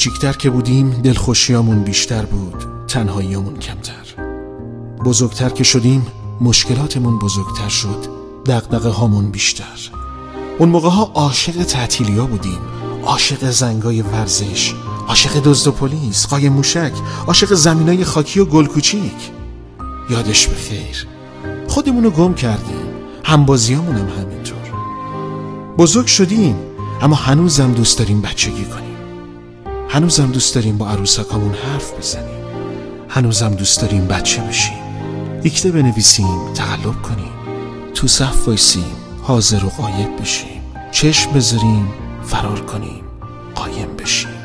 کوچیکتر که بودیم دلخوشیامون بیشتر بود، تنهاییامون کمتر. بزرگتر که شدیم مشکلاتمون بزرگتر شد، دغدغه هامون بیشتر. اون موقع ها عاشق تعطیلیا بودیم، عاشق زنگای ورزش، عاشق دزد و پلیس، قایم موشک، عاشق زمینای خاکی و گل کوچیک. یادش بخیر. خودمونو گم کردیم، همبازیامون هم همینطور. بزرگ شدیم اما هنوزم دوست داریم بچگی کنیم. هنوزم دوست داریم با عروسکامون حرف بزنیم. هنوزم دوست داریم بچه بشیم، دیکته بنویسیم، تقلب کنیم، تو صف وایسیم، حاضر و غایب بشیم، چشم بذاریم، فرار کنیم، قایم بشیم.